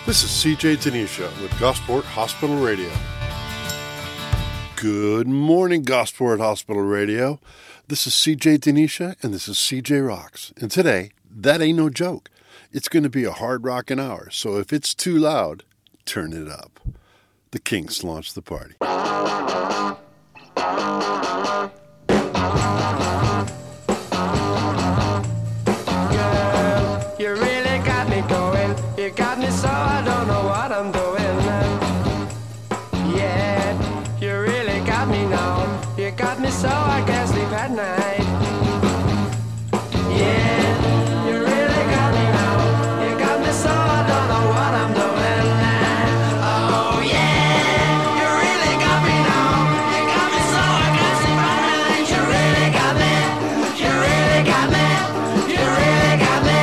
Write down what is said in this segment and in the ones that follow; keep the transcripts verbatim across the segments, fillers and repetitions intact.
This is C J Tanisha with Gosport Hospital Radio. Good morning, Gosport Hospital Radio. This is C J Tanisha, and this is C J Rocks. And today, that ain't no joke. It's going to be a hard rockin' hour, so if it's too loud, turn it up. The Kinks launch the party. Girl, you really got me going. You got me so I don't know what I'm doing. Yeah, you really got me now. You got me so I can't sleep at night. Yeah, you really got me now. You got me so I don't know what I'm doing. Oh yeah, you really got me now. You got me so I can't sleep at night. You really got me. You really got me. You really got me.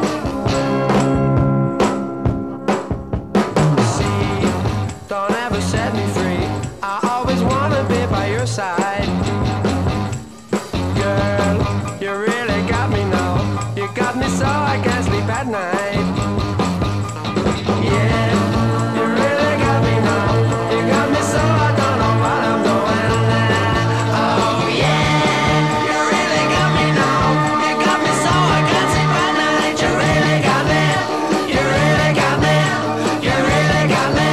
See, don't ever set me free. I always wanna be by your side. Girl, you really got me now. You got me so I can't sleep at night. Yeah, you really got me now. You got me so I don't know what I'm doing. Oh yeah, you really got me now. You got me so I can't sleep at night. You really got me. You really got me. You really got me.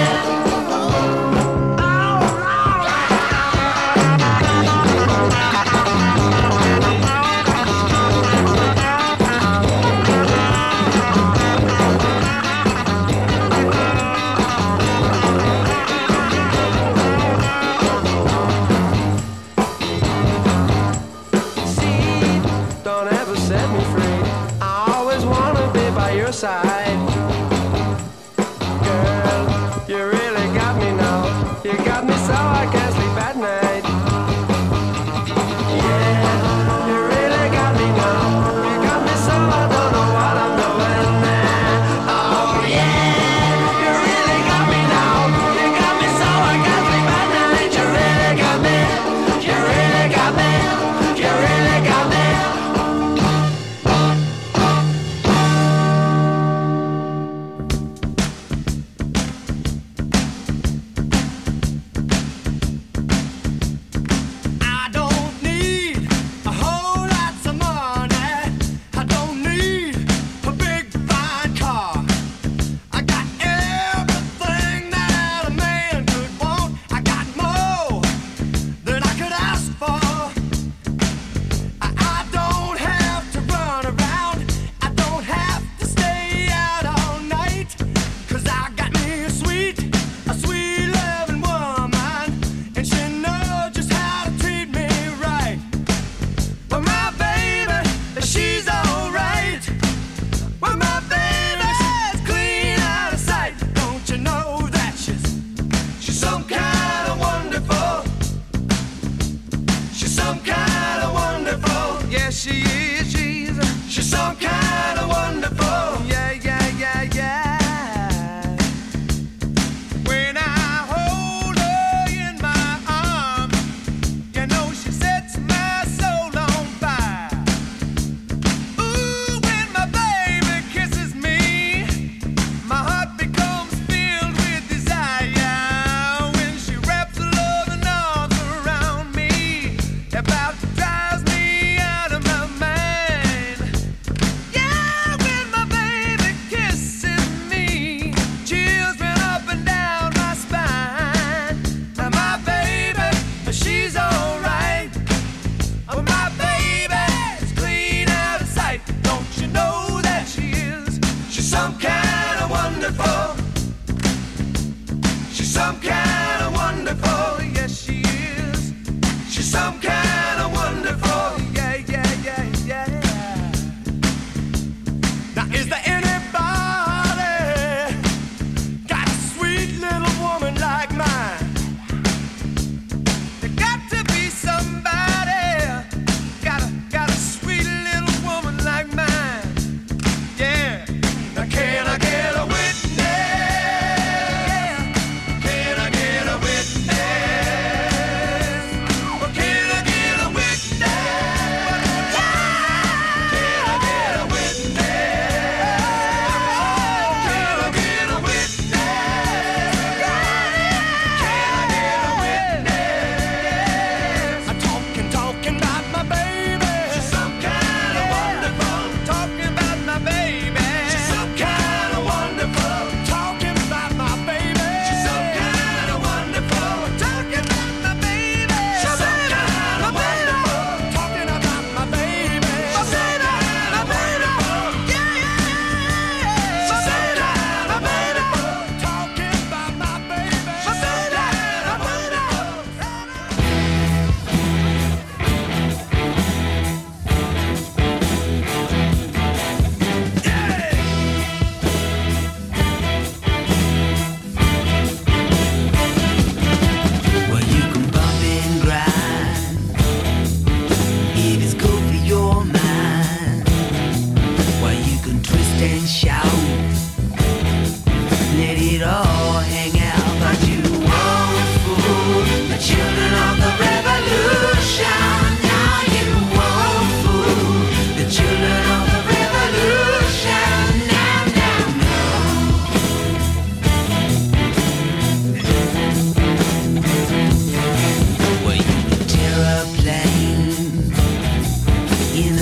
See, don't ever set me free. I always wanna be by your side. Girl, you really got me now. You got me so I can't sleep at night. Yeah, you really got me now. You got me so I don't know what I'm doing. Oh yeah, you really got me now. You got me so I can't sleep at night. You really got me. You really got me. You really got me. I don't need a whole lot of money. I don't need a big fine car. I got everything that a man could want. I got more than I could ask for. I, I don't have to run around. I don't have to stay out all night. 'Cause I got me a sweet, a sweet loving woman. And she knows just how to treat me right. Well, my baby, she's alright. Well, my baby's clean out of sight. Don't you know that she's she's some kind of wonderful. She's some kind of wonderful. Yes, she is. She's she's some kind of wonderful. Yeah, yeah, yeah, yeah. When I hold her in my arms, you know she sets my soul on fire. Ooh, when my baby kisses me, my heart becomes filled with desire. When she wraps her loving arms around me, about to drive me out of my mind.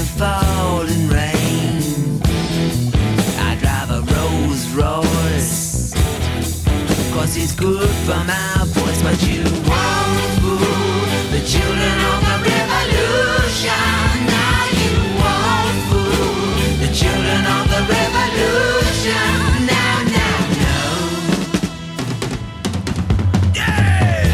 the falling rain. I drive a Rolls Royce, cause it's good for my voice. But you won't fool the children of the revolution. Now you won't fool the children of the revolution. Now, now, no. Yeah!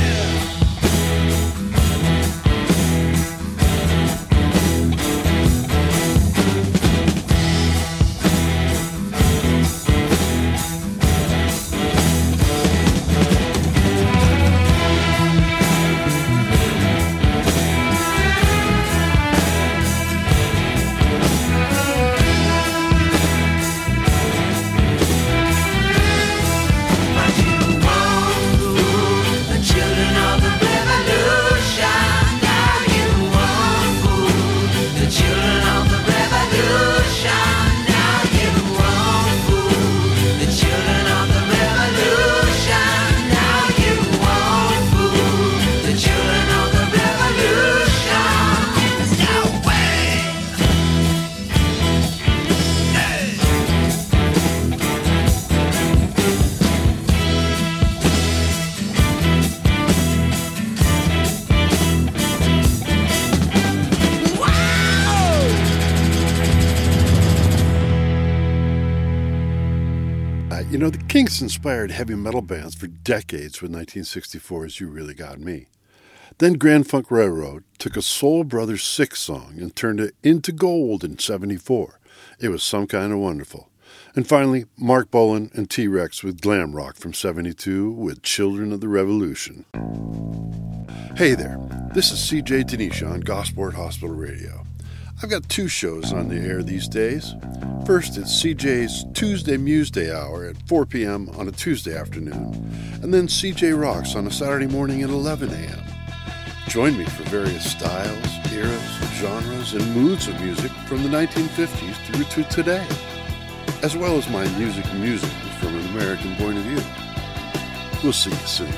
You know, the Kinks inspired heavy metal bands for decades with nineteen sixty-four's You Really Got Me. Then Grand Funk Railroad took a Soul Brothers Six song and turned it into gold in seventy-four. It was Some Kind of Wonderful. And finally, Mark Bolan and T-Rex with glam rock from seventy-two with Children of the Revolution. Hey there, this is C J Tanisha on Gosport Hospital Radio. I've got two shows on the air these days. First, it's C J's Tuesday Muse Day Hour at four p.m. on a Tuesday afternoon, and then C J Rocks on a Saturday morning at eleven a.m. Join me for various styles, eras, genres, and moods of music from the nineteen fifties through to today, as well as my music music from an American point of view. We'll see you soon.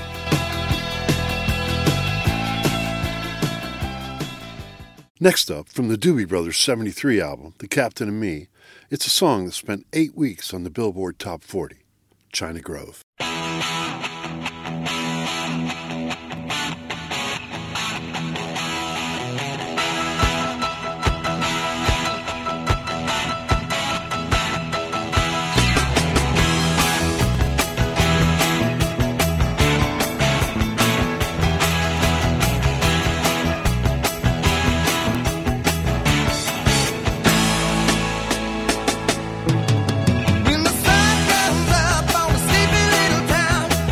Next up, from the Doobie Brothers' seventy-three album, The Captain and Me, it's a song that spent eight weeks on the Billboard Top forty, China Grove. When the sun comes up on a sleepy little town,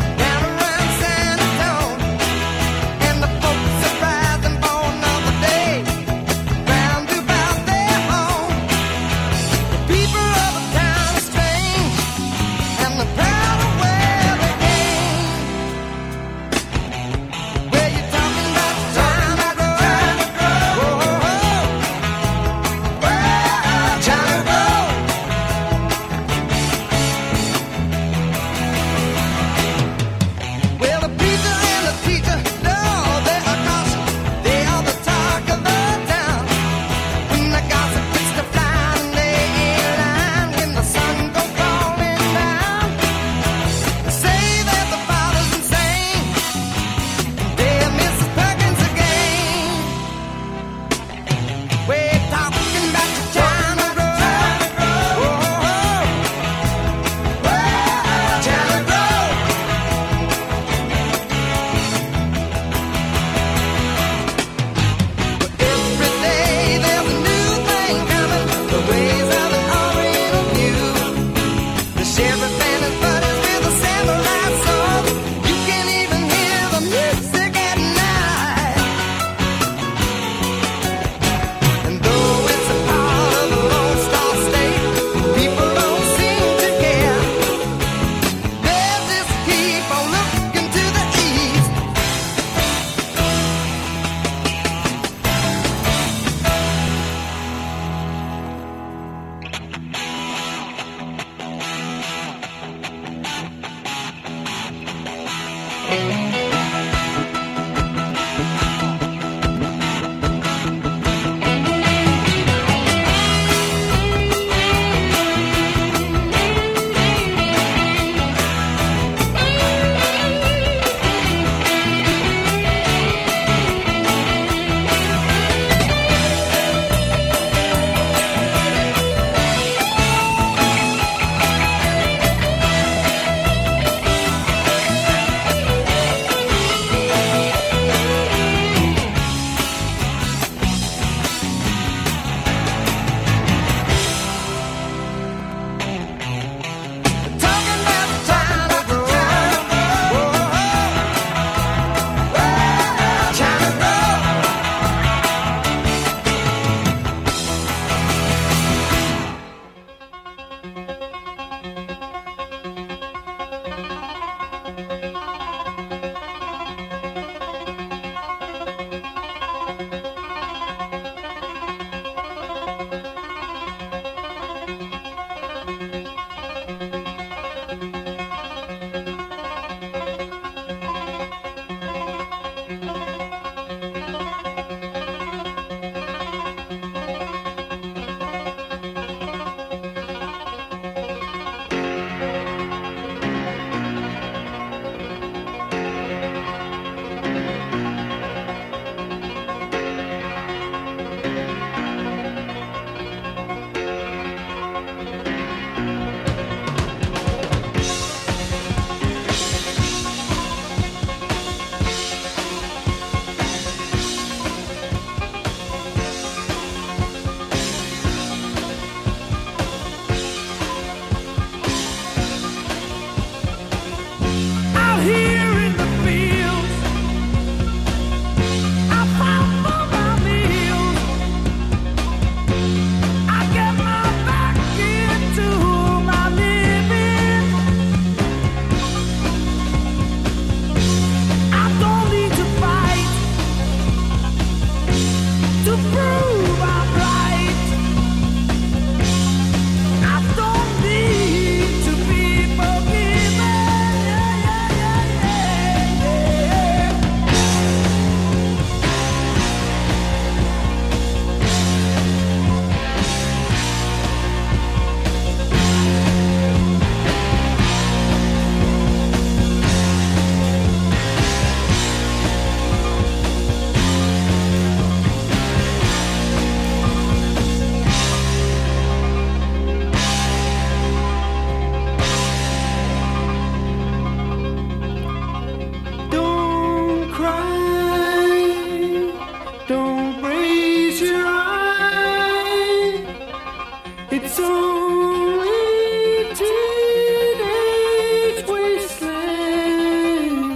Sweet teenage wasteland.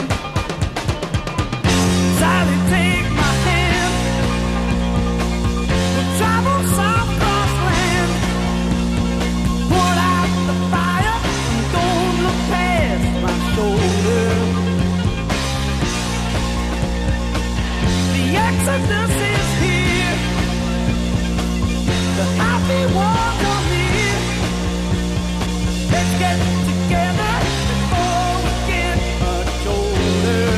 Sally, take my hand. We'll travel some cross land. Put out the fire. Don't look past my shoulder. The exodus is here. The happy ones are near. Let's get together before we get much older.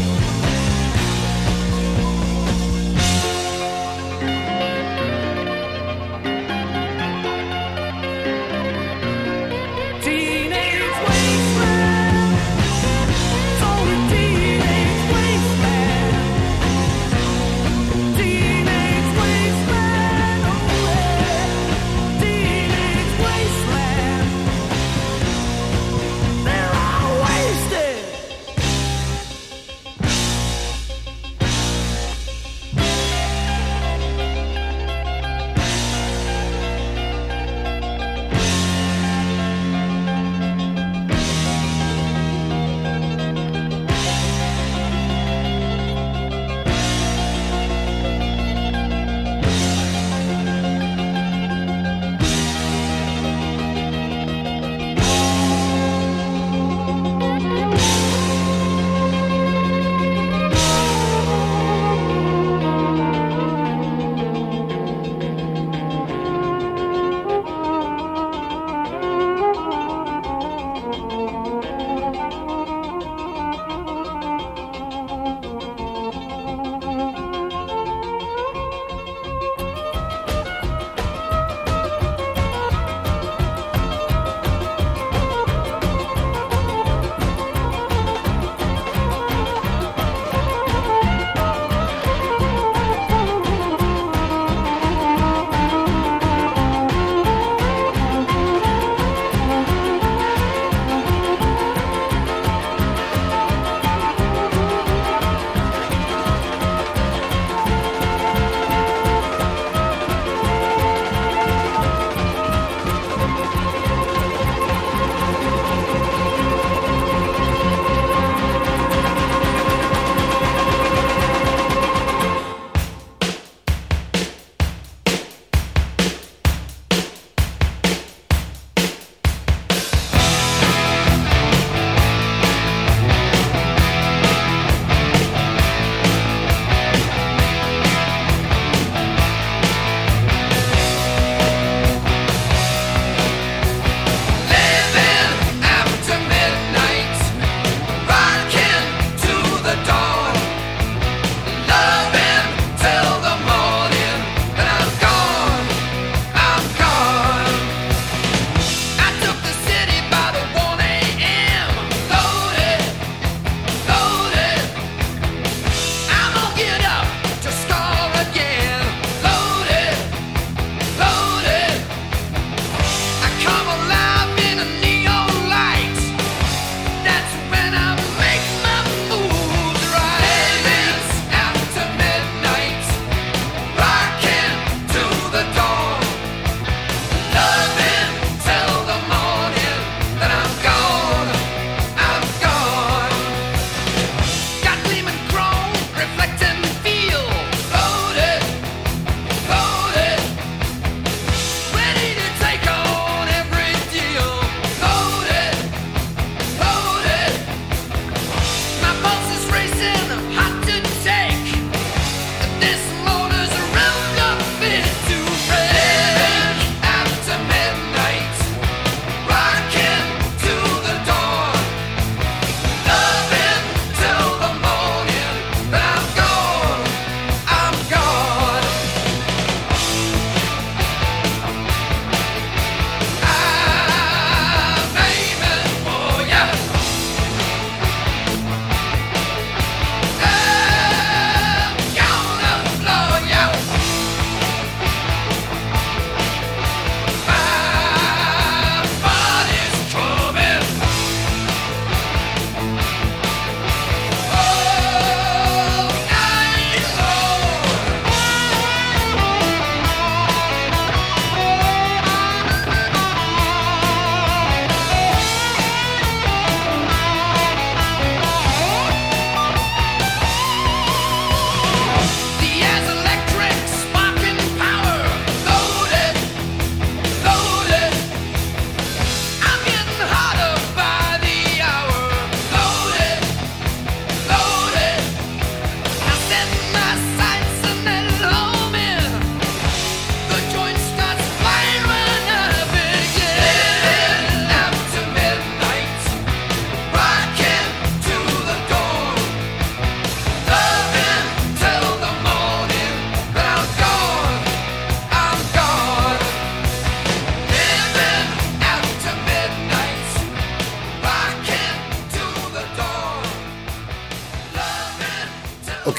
Teenage wasteland. It's only teenage wasteland. Teenage wasteland. Oh yeah.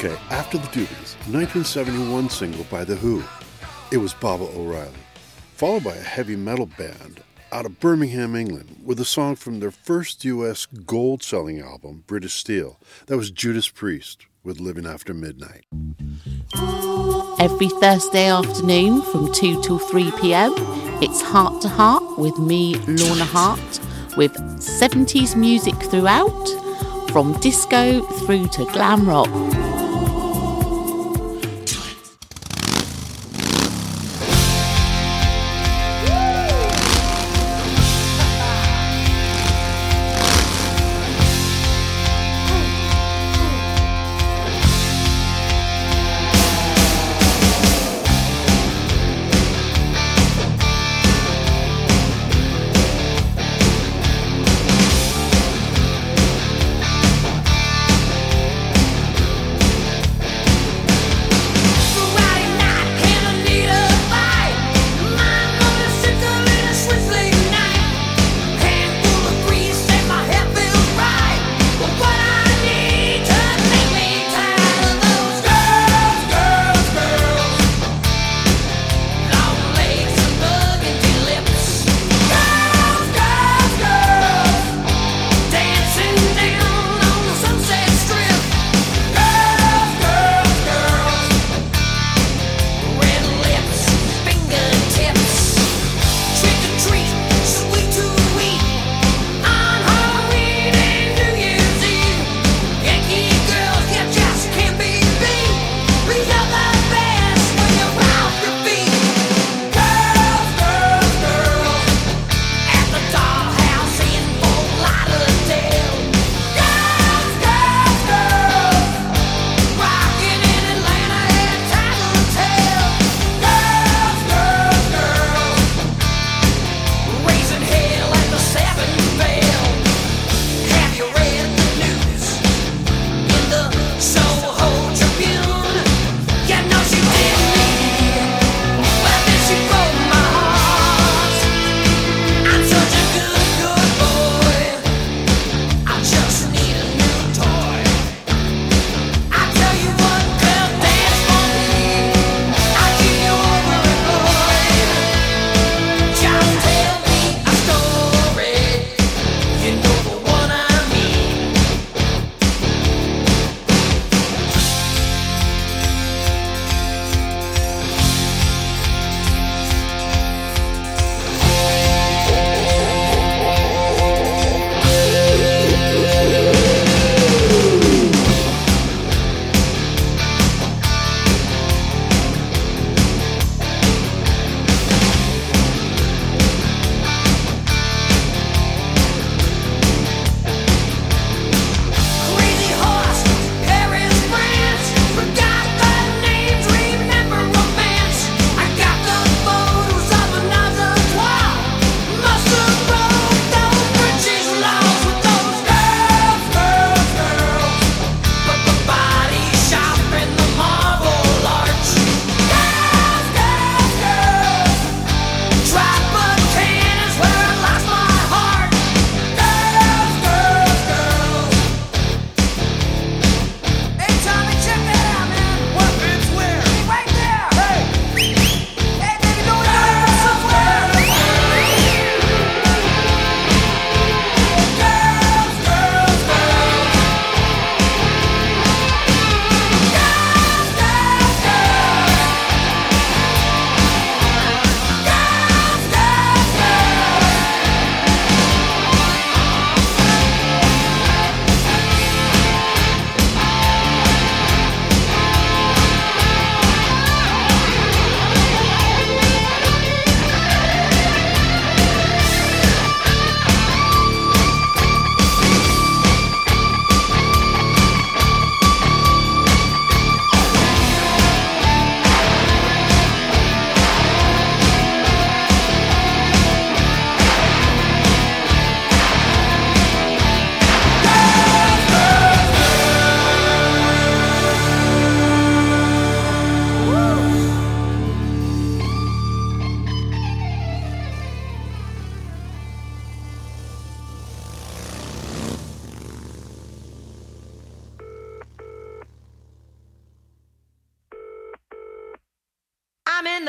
Okay, After the Doobies, a nineteen seventy-one single by The Who. It was Baba O'Reilly, followed by a heavy metal band out of Birmingham, England, with a song from their first U S gold-selling album, British Steel. That was Judas Priest with Living After Midnight. Every Thursday afternoon from two till three p.m, it's Heart to Heart with me, Lorna Hart, with seventies music throughout, from disco through to glam rock.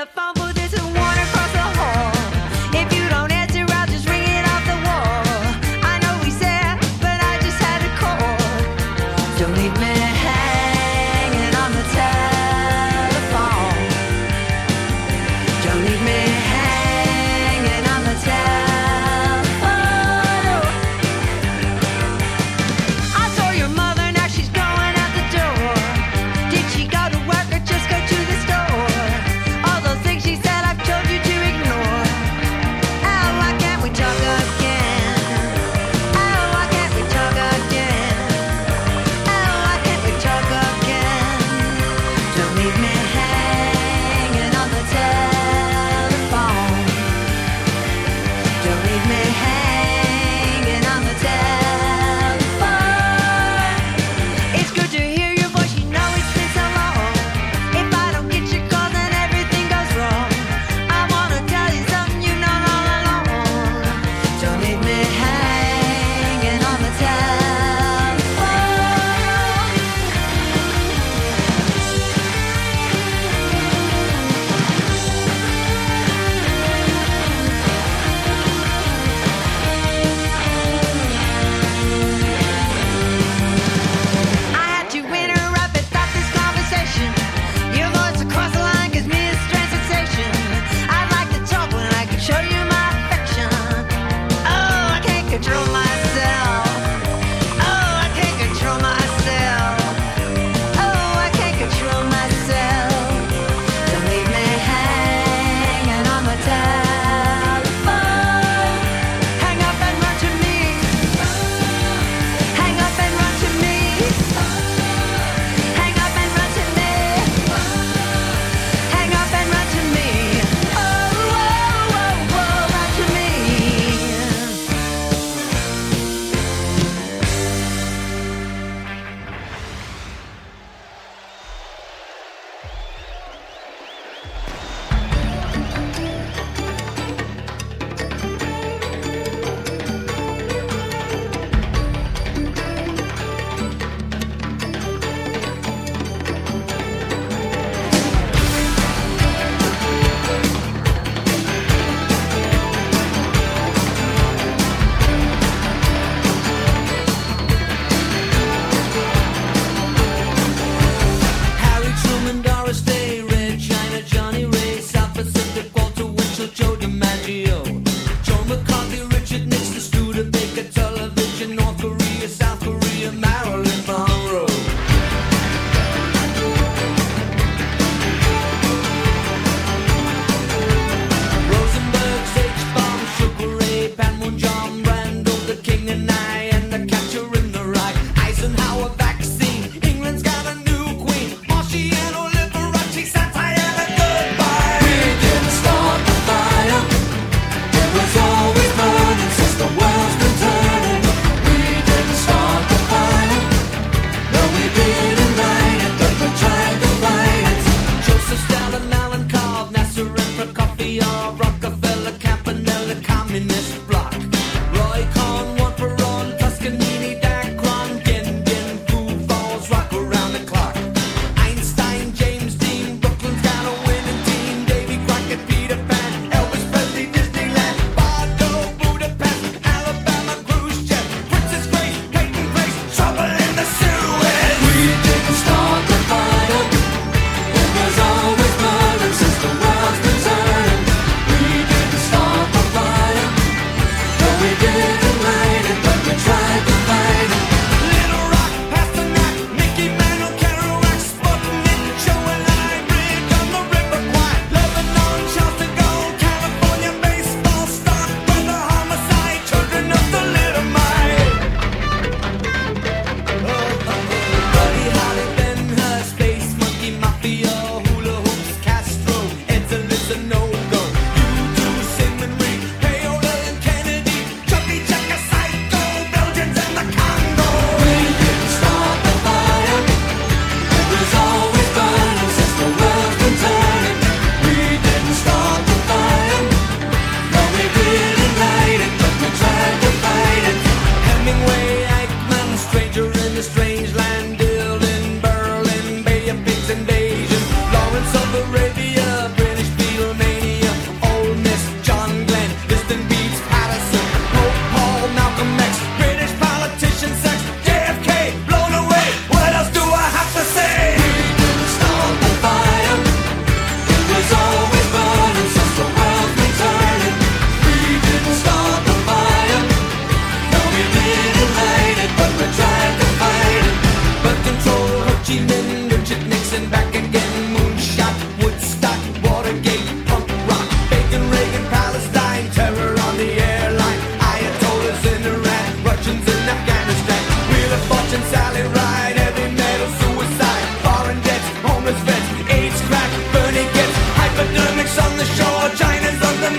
telephone booth, there's a one across the hall. If you don't answer, I'll just ring it off the wall. I know we said, but I just had to call. Don't leave me hanging on the telephone. Don't leave me hanging on the telephone. I saw your mother, now she's going out the door. Did she go to work or just go to the store? All those things she said, I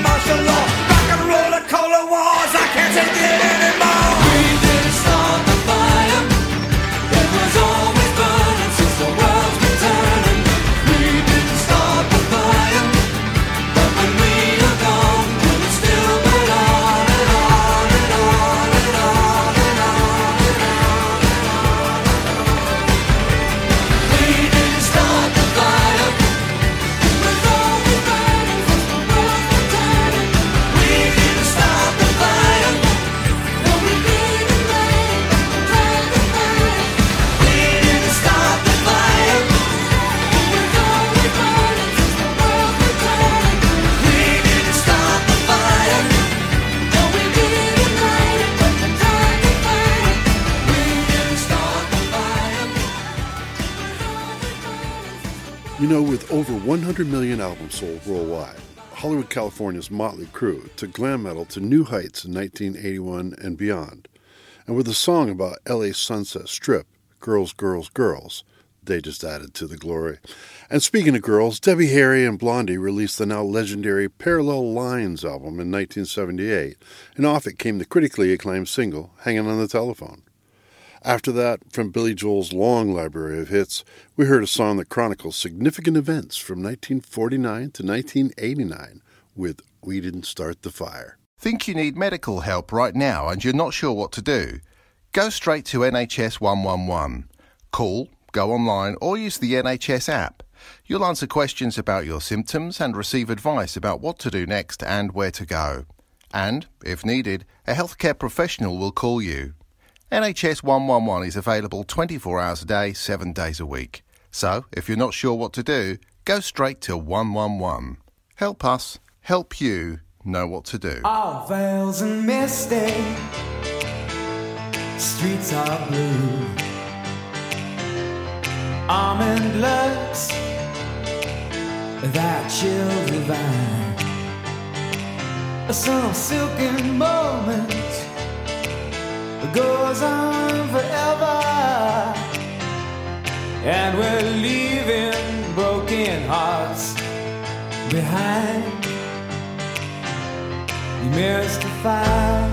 martial law. Rock and roll, the cola wars, I can't take it anymore. We didn't start the fire, it was always burning since the world's been turning. We didn't start the fire, but when we are gone, will it still burn on and on and on and on and on and on and on? We didn't start the fire, it was always burning since the world's been turning. We didn't start the fire, though we didn't light it, tried to fight it. We didn't start the fire, it was always burning since the world's been turning. We didn't start the fire, though we didn't light it, tried to fight it. We didn't start the fire, it was always burning. You know, with over one hundred million albums sold worldwide, Hollywood, California's Motley Crue took glam metal to new heights in nineteen eighty-one and beyond. And with a song about L A Sunset Strip, Girls, Girls, Girls, they just added to the glory. And speaking of girls, Debbie Harry and Blondie released the now legendary Parallel Lines album in nineteen seventy-eight, and off it came the critically acclaimed single, Hanging on the Telephone. After that, from Billy Joel's long library of hits, we heard a song that chronicles significant events from nineteen forty-nine to nineteen eighty-nine with We Didn't Start the Fire. Think you need medical help right now and you're not sure what to do? Go straight to N H S one one one. Call, go online or use the N H S app. You'll answer questions about your symptoms and receive advice about what to do next and where to go. And, if needed, a healthcare professional will call you. N H S one one one is available twenty-four hours a day, seven days a week. So, if you're not sure what to do, go straight to one one one. Help us, help you know what to do. All veils and misty, streets are blue. Almond looks, that chill divine. Some silken moment goes on forever, and we're leaving broken hearts behind. You mystify,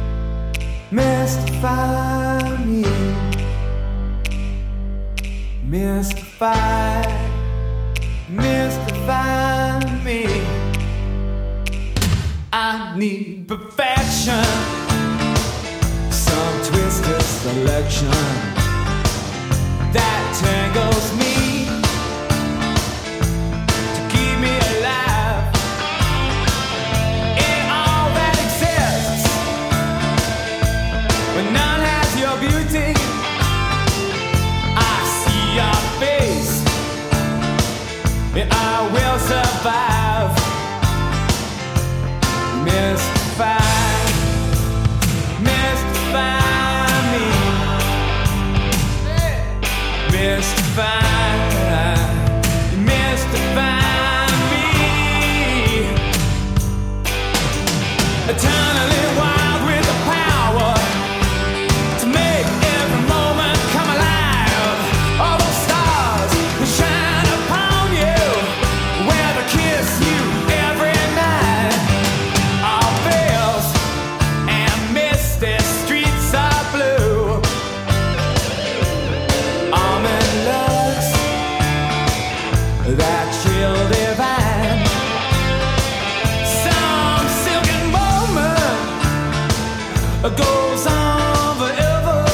mystify me, mystify, mystify me. I need perfection, some twisted selection that tangles me to keep me alive in all that exists. When none has your beauty, I see your face, and I will survive. Mystify, mystify me, mystify, mystify me. Eternally wild with the power to make every moment come alive. All those stars that shine upon you, where to kiss you every night. All veils and misty streets are blue. Almond looks, that chill divine. Some silken moment goes on forever,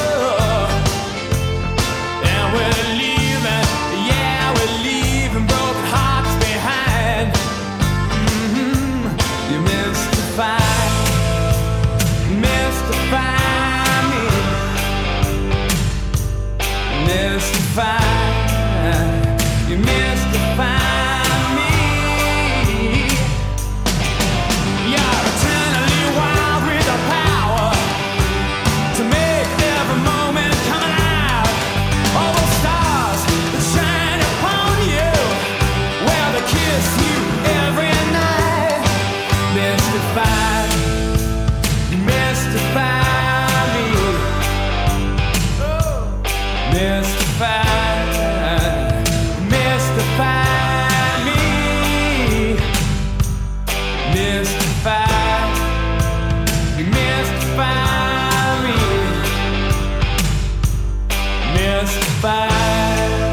and we're leaving, yeah, we're leaving broken hearts behind. Mm-hmm. You mystify, mystify me, mystify, you mystify me. You're eternally wild with the power to make every moment come alive. All those stars that shine upon you, well, they kiss you every night. Mystify, mystify me. Oh, mystify, mystify me. Mystify. fire.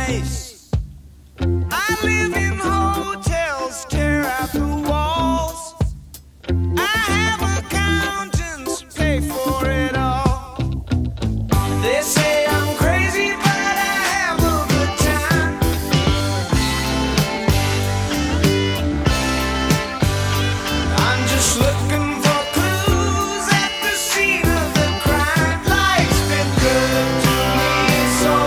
nice. I live in hotels, tear out the walls. I have accountants pay for it all. They say I'm crazy, but I have a good time. I'm just looking for clues at the scene of the crime. Life's been good to me so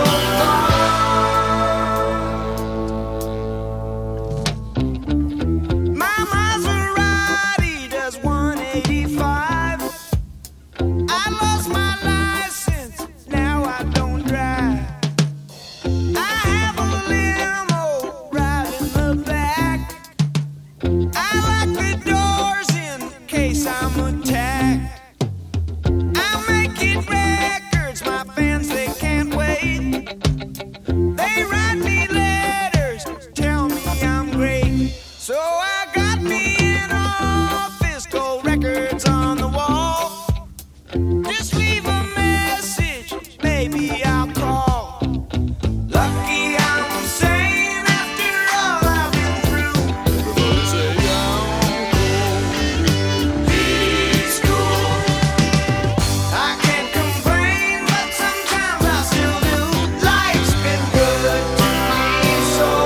far. My Maserati does one eighty-five. I lost my license, now I don't drive. I have a limo right in the back. I lock the doors in case I'm attacked. I'm making records, my fans, they can't wait. They write me letters, tell me I'm great. So I got me an office, gold records on the wall. Just leave a message, maybe I'll call. Lucky I'm sane after all I've been through. Everybody say I'm cool. He's cool. I can't complain, but sometimes I still do. Life's been good to me so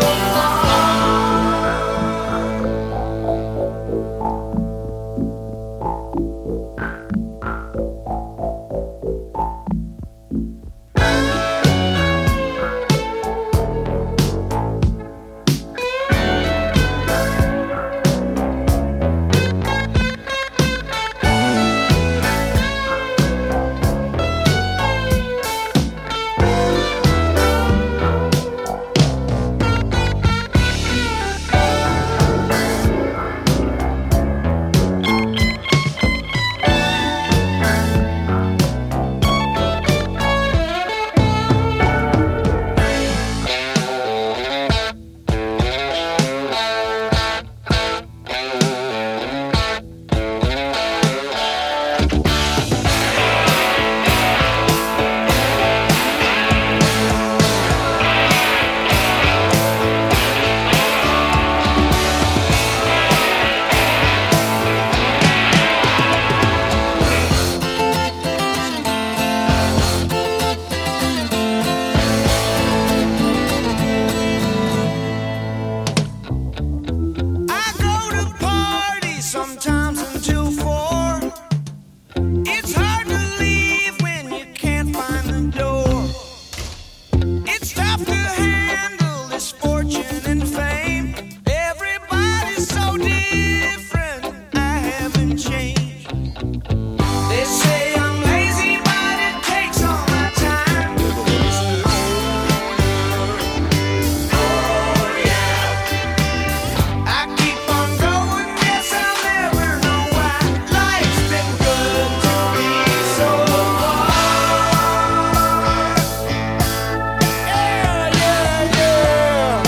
I go to parties sometimes until four. It's hard to leave when you can't find the door. It's tough to handle this fortune and fame. Everybody's so different, I haven't changed. They say I'm lazy, but it takes all my time. Oh yeah. I keep on going, guess I'll never know why. Life's been good to me so far. Yeah, yeah, yeah.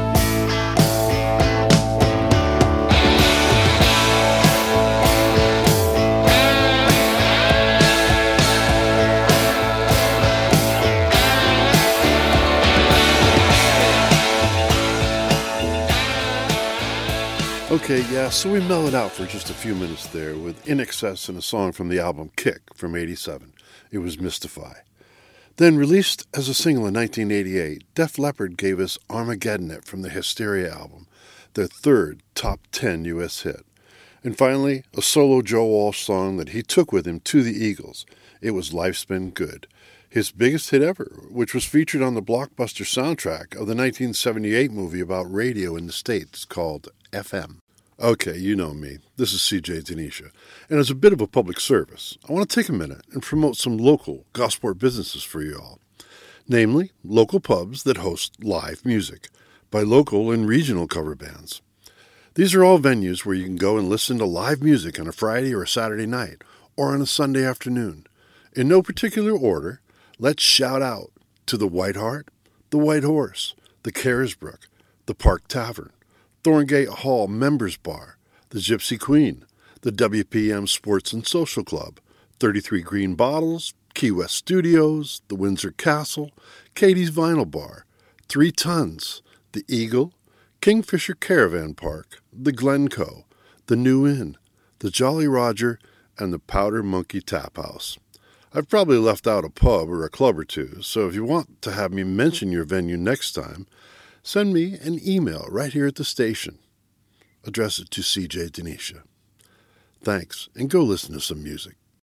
Okay, yeah, so we mellowed out for just a few minutes there with In Excess and a song from the album Kick from eighty-seven. It was Mystify. Then released as a single in nineteen eighty-eight, Def Leppard gave us Armageddon It from the Hysteria album, their third top ten U S hit. And finally, a solo Joe Walsh song that he took with him to the Eagles. It was Life's Been Good, his biggest hit ever, which was featured on the blockbuster soundtrack of the nineteen seventy-eight movie about radio in the States called F M. Okay, you know me. This is C J Denisha. And as a bit of a public service, I want to take a minute and promote some local Gosport businesses for you all. Namely, local pubs that host live music by local and regional cover bands. These are all venues where you can go and listen to live music on a Friday or a Saturday night or on a Sunday afternoon. In no particular order, let's shout out to the White Hart, the White Horse, the Carisbrook, the Park Tavern, Thorngate Hall Members Bar, the Gypsy Queen, the W P M Sports and Social Club, thirty-three Green Bottles, Key West Studios, the Windsor Castle, Katie's Vinyl Bar, Three Tons, the Eagle, Kingfisher Caravan Park, the Glencoe, the New Inn, the Jolly Roger, and the Powder Monkey Tap House. I've probably left out a pub or a club or two, so if you want to have me mention your venue next time, send me an email right here at the station. Address it to C J Denisha. Thanks, and go listen to some music.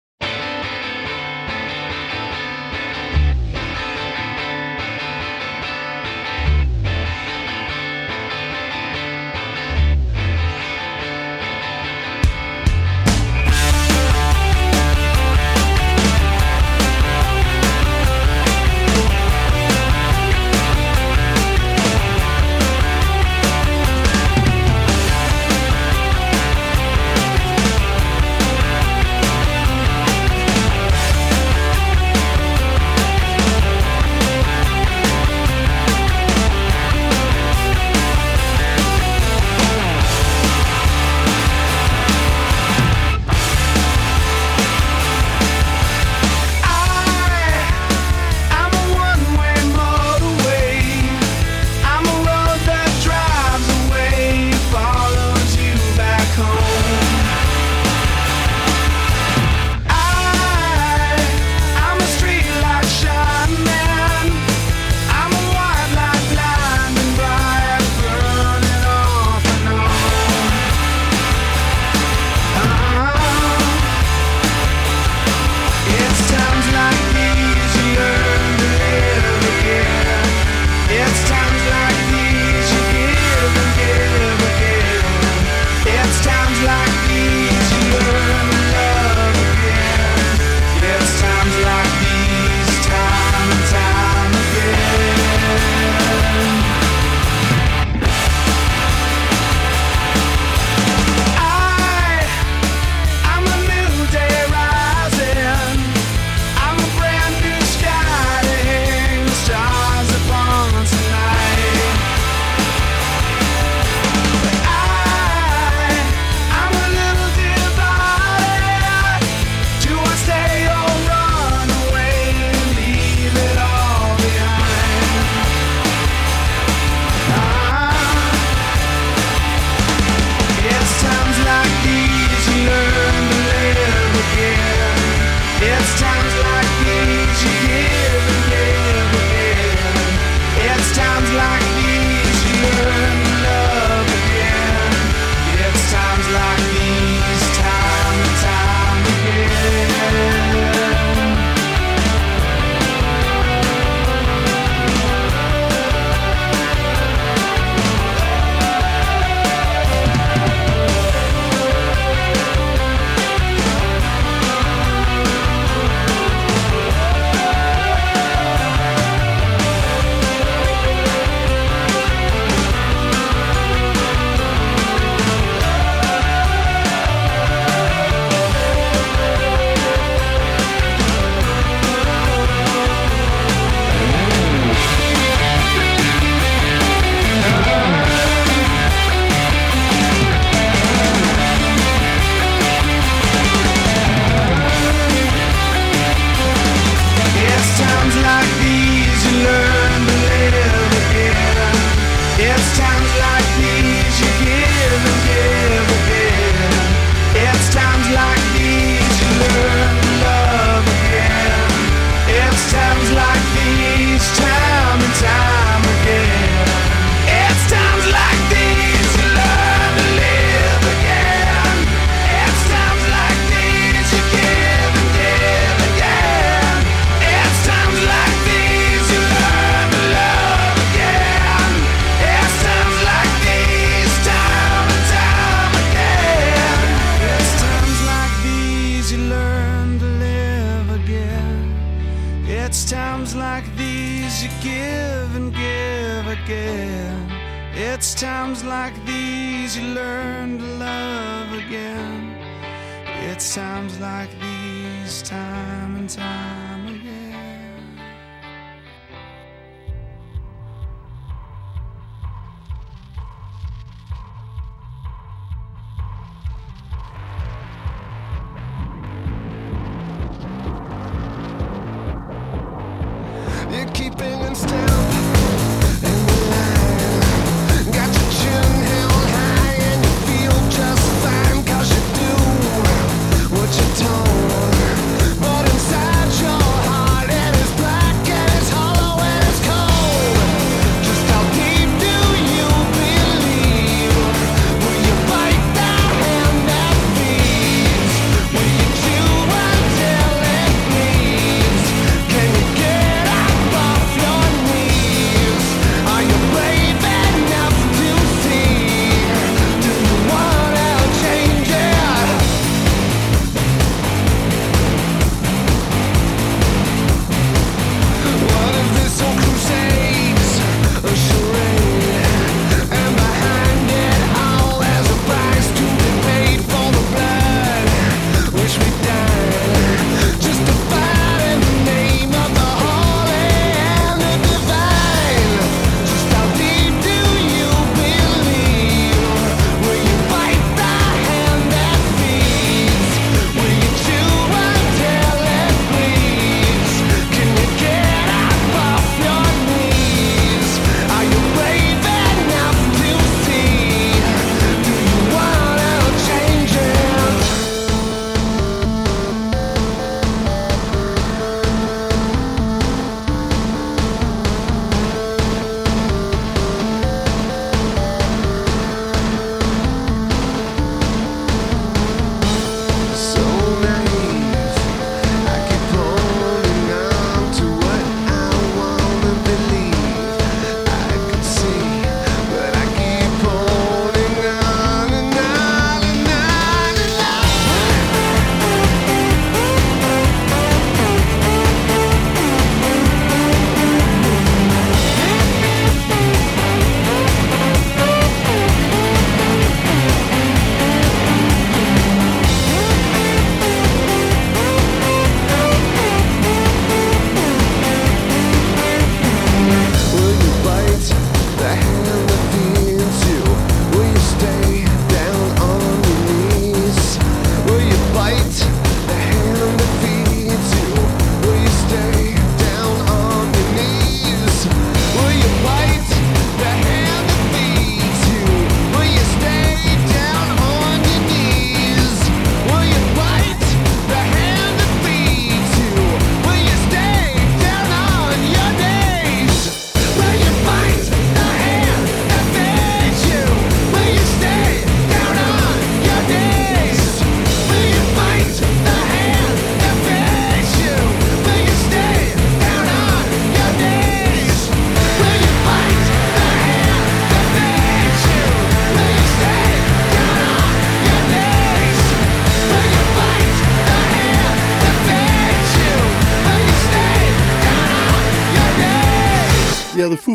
It's times like these you learn to love again. It's times like these, time and time again. You're keeping in step.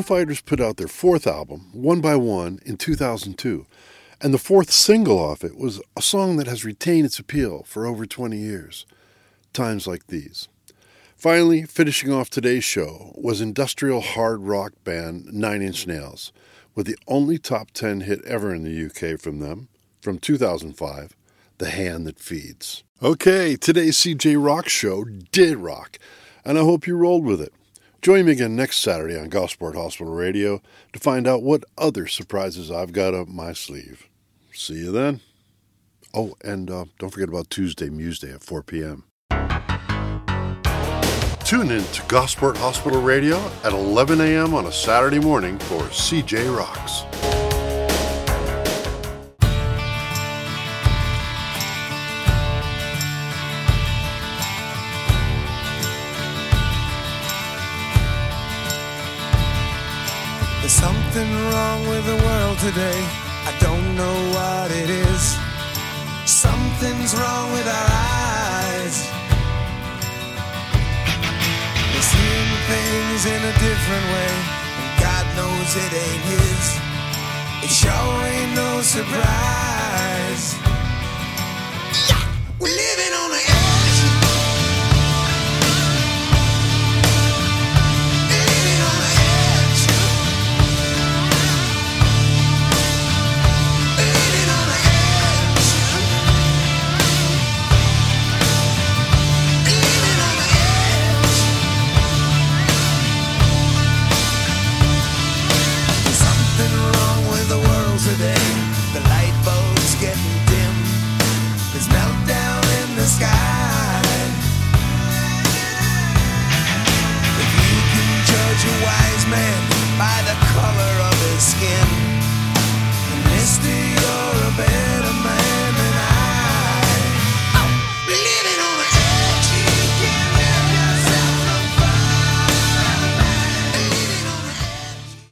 Fighters put out their fourth album, One by One, in two thousand two, and the fourth single off it was a song that has retained its appeal for over twenty years, Times Like These. Finally, finishing off today's show was industrial hard rock band Nine Inch Nails, with the only top ten hit ever in the U K from them, from two thousand five, The Hand That Feeds. Okay, today's C J Rock show did rock, and I hope you rolled with it. Join me again next Saturday on Gosport Hospital Radio to find out what other surprises I've got up my sleeve. See you then. Oh, and uh, don't forget about Tuesday, Museday at four p.m. Tune in to Gosport Hospital Radio at eleven a.m. on a Saturday morning for C J Rocks. There's something wrong with the world today. I don't know what it is. Something's wrong with our eyes. We're seeing things in a different way, and God knows it ain't His. It sure ain't no surprise. Yeah! We're living on the edge. Living on the edge. Living on the edge. Living on the edge. There's something wrong with the world today. The light bulb's getting dim. There's meltdown in the sky.